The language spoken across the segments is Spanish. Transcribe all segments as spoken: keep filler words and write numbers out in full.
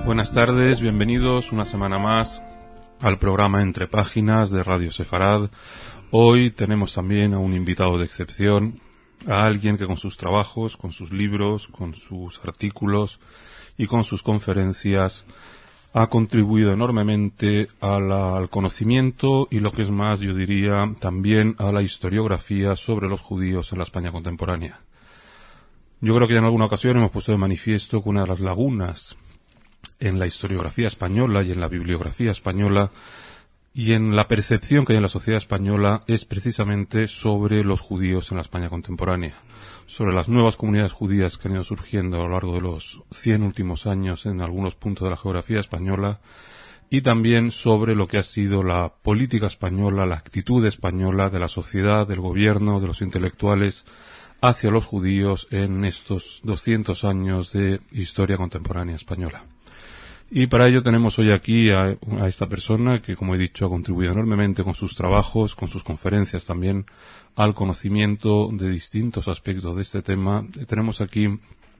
Buenas tardes, bienvenidos una semana más al programa Entre Páginas de Radio Sefarad. Hoy tenemos también a un invitado de excepción, a alguien que con sus trabajos, con sus libros, con sus artículos y con sus conferencias ha contribuido enormemente a la, al conocimiento y, lo que es más, yo diría, también a la historiografía sobre los judíos en la España contemporánea. Yo creo que ya en alguna ocasión hemos puesto de manifiesto que una de las lagunas en la historiografía española y en la bibliografía española y en la percepción que hay en la sociedad española es precisamente sobre los judíos en la España contemporánea, sobre las nuevas comunidades judías que han ido surgiendo a lo largo de los cien últimos años en algunos puntos de la geografía española, y también sobre lo que ha sido la política española, la actitud española de la sociedad, del gobierno, de los intelectuales hacia los judíos en estos doscientos años de historia contemporánea española. Y para ello tenemos hoy aquí a, a esta persona que, como he dicho, ha contribuido enormemente con sus trabajos, con sus conferencias también, al conocimiento de distintos aspectos de este tema. Tenemos aquí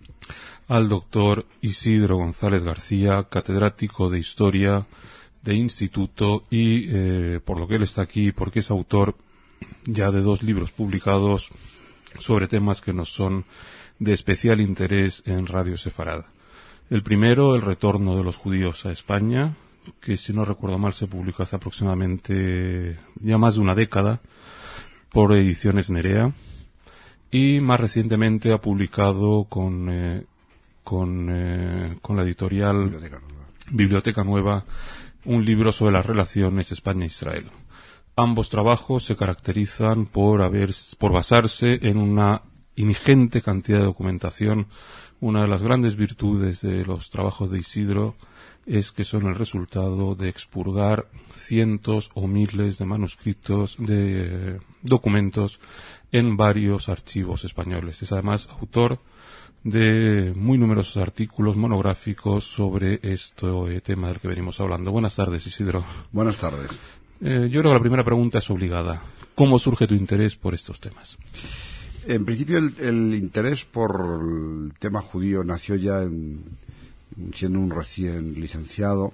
al doctor Isidro González García, catedrático de Historia de Instituto y, eh, por lo que él está aquí, porque es autor ya de dos libros publicados sobre temas que nos son de especial interés en Radio Sefarad. El primero, El retorno de los judíos a España, que si no recuerdo mal se publicó hace aproximadamente ya más de una década por Ediciones Nerea, y más recientemente ha publicado con eh, con, eh, con la editorial Biblioteca Nueva. Biblioteca Nueva un libro sobre las relaciones España-Israel. Ambos trabajos se caracterizan por haber por basarse en una ingente cantidad de documentación. Una de las grandes virtudes de los trabajos de Isidro es que son el resultado de expurgar cientos o miles de manuscritos, de documentos en varios archivos españoles. Es además autor de muy numerosos artículos monográficos sobre este tema del que venimos hablando. Buenas tardes, Isidro. Buenas tardes. Eh, yo creo que la primera pregunta es obligada. ¿Cómo surge tu interés por estos temas? En principio el, el interés por el tema judío nació ya en, siendo un recién licenciado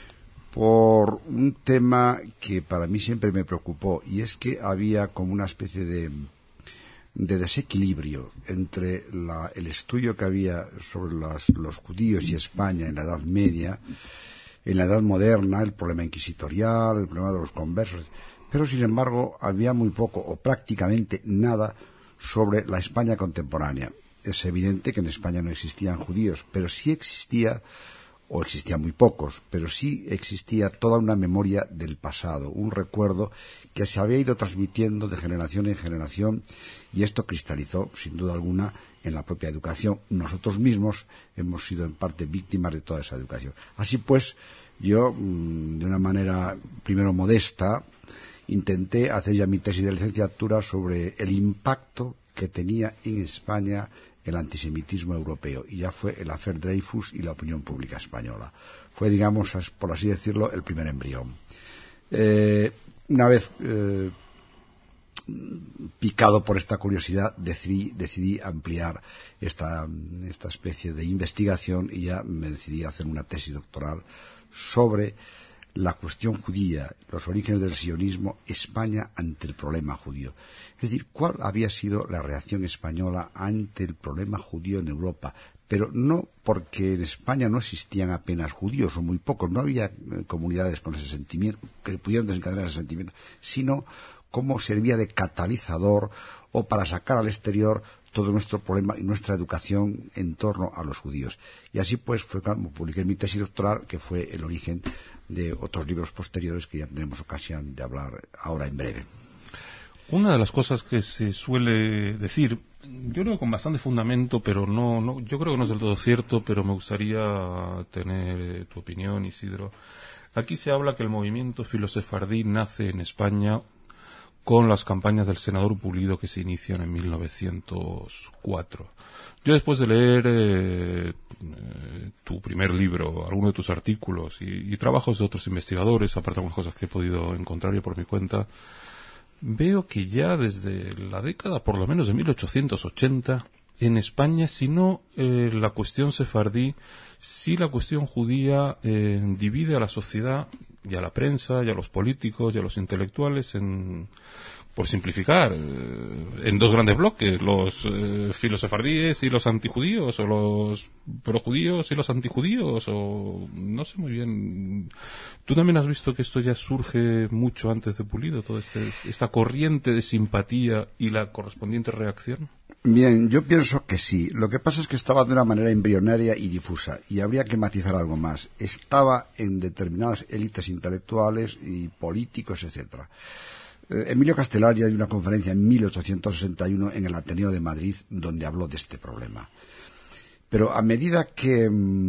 por un tema que para mí siempre me preocupó, y es que había como una especie de, de desequilibrio entre la, el estudio que había sobre las, los judíos y España en la Edad Media, en la Edad Moderna, el problema inquisitorial, el problema de los conversos, pero sin embargo había muy poco o prácticamente nada sobre la España contemporánea. Es evidente que en España no existían judíos, pero sí existía, o existían muy pocos, pero sí existía toda una memoria del pasado, un recuerdo que se había ido transmitiendo de generación en generación, y esto cristalizó, sin duda alguna, en la propia educación. Nosotros mismos hemos sido en parte víctimas de toda esa educación. Así pues, yo, de una manera primero modesta, intenté hacer ya mi tesis de licenciatura sobre el impacto que tenía en España el antisemitismo europeo, y ya fue el affaire Dreyfus y la opinión pública española. Fue, digamos, por así decirlo, el primer embrión. Eh, una vez eh, picado por esta curiosidad, decidí, decidí ampliar esta, esta especie de investigación, y ya me decidí a hacer una tesis doctoral sobre la cuestión judía, los orígenes del sionismo, España ante el problema judío. Es decir, ¿cuál había sido la reacción española ante el problema judío en Europa? Pero no porque en España no existían apenas judíos, o muy pocos, no había eh, comunidades con ese sentimiento, que pudieran desencadenar ese sentimiento, sino cómo servía de catalizador o para sacar al exterior todo nuestro problema y nuestra educación en torno a los judíos. Y así pues fue cuando publiqué mi tesis doctoral, que fue el origen de otros libros posteriores que ya tendremos ocasión de hablar ahora en breve. Una de las cosas que se suele decir, yo creo con bastante fundamento, pero no, no, yo creo que no es del todo cierto, pero me gustaría tener tu opinión, Isidro. Aquí se habla que el movimiento filosefardí nace en España con las campañas del senador Pulido que se inician en mil novecientos cuatro. Yo, después de leer eh, eh, tu primer libro, algunos de tus artículos y, y trabajos de otros investigadores, aparte de algunas cosas que he podido encontrar yo por mi cuenta, veo que ya desde la década por lo menos de mil ochocientos ochenta en España, si no eh, la cuestión sefardí, si la cuestión judía eh, divide a la sociedad y a la prensa y a los políticos y a los intelectuales en, por simplificar, eh, en dos grandes bloques, los eh, filosefardíes y los antijudíos, o los projudíos y los antijudíos, o no sé muy bien. ¿Tú también has visto que esto ya surge mucho antes de Pulido, toda este, esta corriente de simpatía y la correspondiente reacción? Bien, yo pienso que sí. Lo que pasa es que estaba de una manera embrionaria y difusa, y habría que matizar algo más. Estaba en determinadas élites intelectuales y políticos, etcétera. Eh, Emilio Castelar ya dio una conferencia en mil ochocientos sesenta y uno en el Ateneo de Madrid donde habló de este problema. Pero a medida que,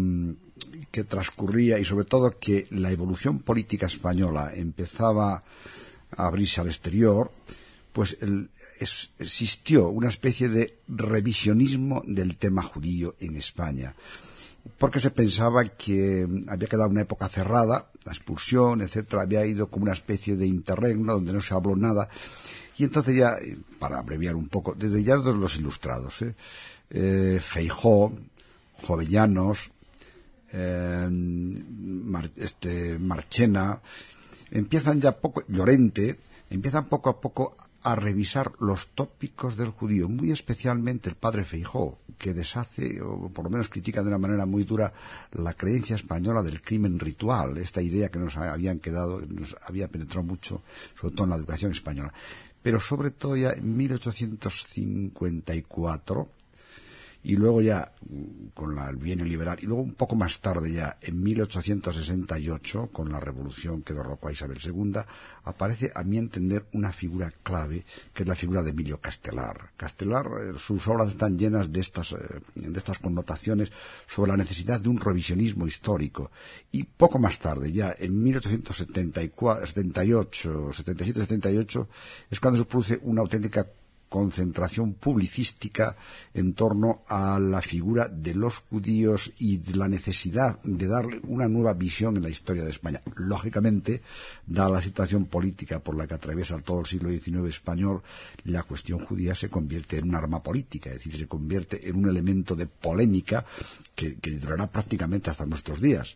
que transcurría, y sobre todo que la evolución política española empezaba a abrirse al exterior, pues el, es, existió una especie de revisionismo del tema judío en España, porque se pensaba que había quedado una época cerrada, la expulsión, etcétera, había ido como una especie de interregno donde no se habló nada, y entonces ya, para abreviar un poco, desde ya de los ilustrados, ¿eh? Eh, Feijóo, Jovellanos, eh, Mar, este, Marchena, empiezan ya poco, Llorente, empiezan poco a poco a revisar los tópicos del judío, muy especialmente el padre Feijóo, que deshace, o por lo menos critica de una manera muy dura, la creencia española del crimen ritual, esta idea que nos habían quedado, nos había penetrado mucho, sobre todo en la educación española. Pero sobre todo ya en mil ochocientos cincuenta y cuatro, y luego ya con la, el bienio liberal, y luego un poco más tarde ya, en mil ochocientos sesenta y ocho, con la revolución que derrocó a Isabel segunda, aparece, a mi entender, una figura clave, que es la figura de Emilio Castelar. Castelar, eh, sus obras están llenas de estas, eh, de estas connotaciones sobre la necesidad de un revisionismo histórico. Y poco más tarde, ya en mil ochocientos setenta y cuatro, setenta y ocho, setenta y siete, setenta y ocho, es cuando se produce una auténtica concentración publicística en torno a la figura de los judíos y de la necesidad de darle una nueva visión en la historia de España. Lógicamente, dada la situación política por la que atraviesa todo el siglo diecinueve español, la cuestión judía se convierte en un arma política, es decir, se convierte en un elemento de polémica que, que durará prácticamente hasta nuestros días.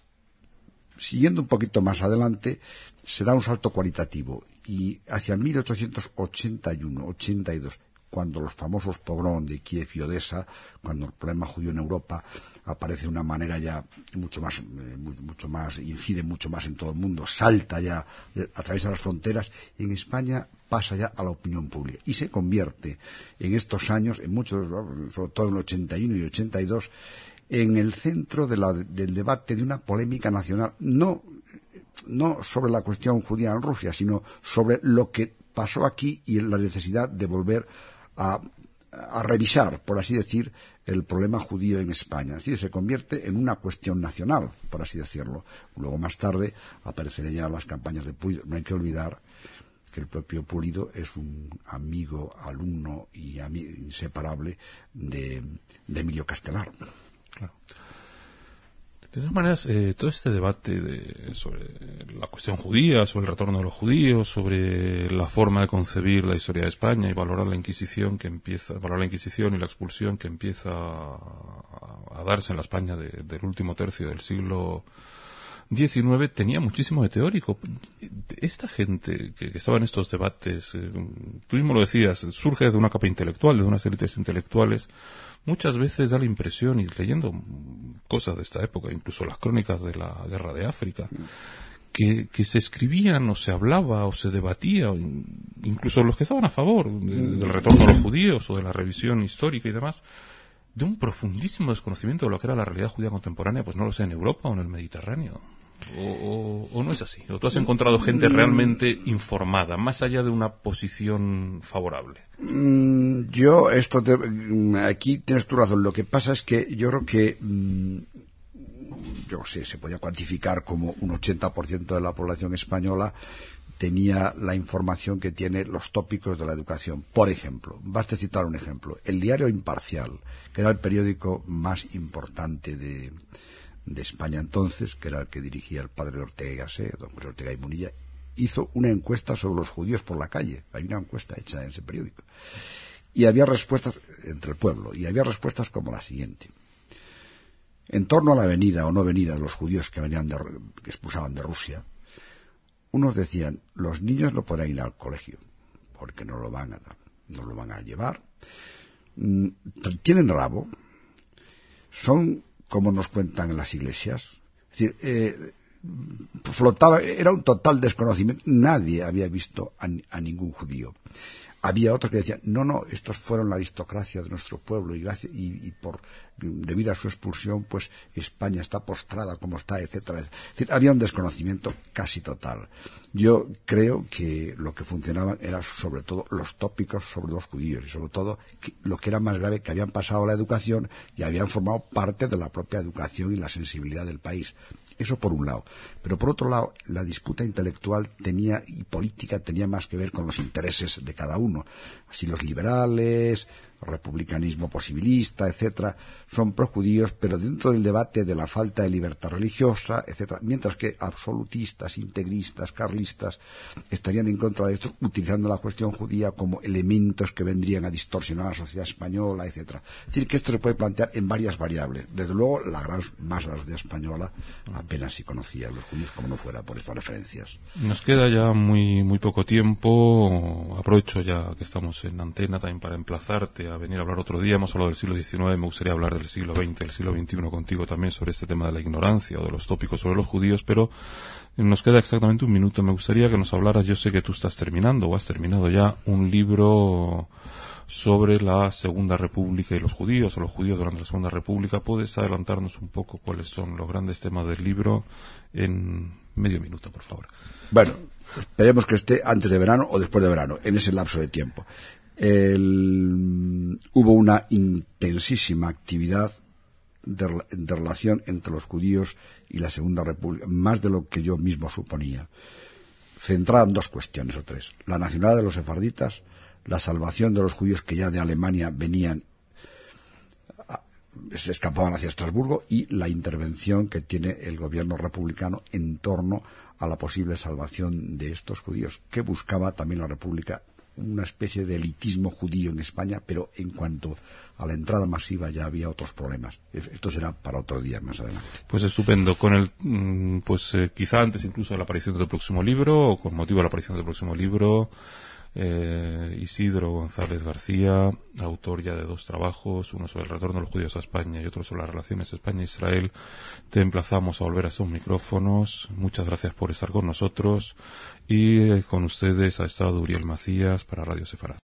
Siguiendo un poquito más adelante, se da un salto cualitativo y hacia mil ochocientos ochenta y uno ochenta y dos, cuando los famosos pogrom de Kiev y Odessa, cuando el problema judío en Europa aparece de una manera ya mucho más, eh, mucho más, incide mucho más en todo el mundo, salta ya, eh, atraviesa las fronteras, y en España pasa ya a la opinión pública y se convierte en estos años, en muchos, sobre todo en el ochenta y uno y ochenta y dos, en el centro de la, del debate de una polémica nacional, no, no sobre la cuestión judía en Rusia, sino sobre lo que pasó aquí y la necesidad de volver a, a revisar, por así decir, el problema judío en España. Así se convierte en una cuestión nacional, por así decirlo. Luego, más tarde, aparecerán ya las campañas de Pulido. No hay que olvidar que el propio Pulido es un amigo, alumno y amigo inseparable de, de Emilio Castelar. Claro. De todas maneras, eh, todo este debate de, sobre la cuestión judía, sobre el retorno de los judíos, sobre la forma de concebir la historia de España y valorar la Inquisición que empieza, valorar la Inquisición y la expulsión que empieza a, a darse en la España de, del último tercio del siglo diecinueve, tenía muchísimo de teórico. Esta gente que, que estaba en estos debates, eh, tú mismo lo decías, surge de una capa intelectual, de unas élites intelectuales. Muchas veces da la impresión, y leyendo cosas de esta época, incluso las crónicas de la guerra de África, que, que se escribían o se hablaba o se debatía, incluso los que estaban a favor de, del retorno de los judíos o de la revisión histórica y demás, de un profundísimo desconocimiento de lo que era la realidad judía contemporánea, pues no lo sé, en Europa o en el Mediterráneo. O, o, o no es así. O tú has encontrado gente realmente informada, más allá de una posición favorable. Mm, yo, esto te, aquí tienes tu razón. Lo que pasa es que yo creo que, mm, yo sé, se podía cuantificar como un ochenta por ciento de la población española tenía la información que tiene los tópicos de la educación. Por ejemplo, basta citar un ejemplo. El diario Imparcial, que era el periódico más importante de, de España entonces, que era el que dirigía el padre de Ortega y Gasset, don José Ortega y Munilla, hizo una encuesta sobre los judíos por la calle. Hay una encuesta hecha en ese periódico. Y había respuestas entre el pueblo, y había respuestas como la siguiente. En torno a la venida o no venida de los judíos que venían de, que expulsaban de Rusia, unos decían, los niños no podrán ir al colegio, porque no lo van a, no lo van a llevar. Tienen rabo, son como nos cuentan en las iglesias. Es decir, eh, flotaba, era un total desconocimiento. Nadie había visto a, a ningún judío. Había otros que decían, no, no, estos fueron la aristocracia de nuestro pueblo y, gracias, y, y por debido a su expulsión, pues España está postrada como está, etcétera. Es decir, había un desconocimiento casi total. Yo creo que lo que funcionaban era sobre todo los tópicos sobre los judíos y sobre todo que, lo que era más grave, que habían pasado la educación y habían formado parte de la propia educación y la sensibilidad del país. Eso por un lado. Pero por otro lado, la disputa intelectual tenía y política tenía más que ver con los intereses de cada uno. Así los liberales, republicanismo posibilista, etcétera, son projudíos, pero dentro del debate de la falta de libertad religiosa, etcétera, mientras que absolutistas, integristas, carlistas estarían en contra de esto, utilizando la cuestión judía como elementos que vendrían a distorsionar la sociedad española, etcétera. Es decir, que esto se puede plantear en varias variables. Desde luego, la gran masa de la sociedad española apenas si conocía a los judíos, como no fuera por estas referencias. Nos queda ya muy muy poco tiempo. Aprovecho ya que estamos en antena también para emplazarte a venir a hablar otro día. Hemos hablado del siglo diecinueve, me gustaría hablar del siglo veinte, del siglo veintiuno contigo también sobre este tema de la ignorancia o de los tópicos sobre los judíos, pero nos queda exactamente un minuto. Me gustaría que nos hablaras, yo sé que tú estás terminando o has terminado ya un libro sobre la Segunda República y los judíos, o los judíos durante la Segunda República. ¿Puedes adelantarnos un poco cuáles son los grandes temas del libro en medio minuto, por favor? Bueno, esperemos que esté antes de verano o después de verano, en ese lapso de tiempo. El, hubo una intensísima actividad de, de relación entre los judíos y la Segunda República, más de lo que yo mismo suponía. Centrada en dos cuestiones o tres: la nacionalidad de los sefarditas, la salvación de los judíos que ya de Alemania venían, se escapaban hacia Estrasburgo, y la intervención que tiene el gobierno republicano en torno a la posible salvación de estos judíos, que buscaba también la República una especie de elitismo judío en España, pero en cuanto a la entrada masiva ya había otros problemas. Esto será para otro día más adelante. Pues estupendo. Con el, pues eh, quizá antes incluso de la aparición del próximo libro, o con motivo de la aparición del próximo libro, eh, Isidro González García, autor ya de dos trabajos, uno sobre el retorno de los judíos a España y otro sobre las relaciones España-Israel, te emplazamos a volver a estos micrófonos. Muchas gracias por estar con nosotros, y eh, con ustedes ha estado Uriel Macías para Radio Sefarad.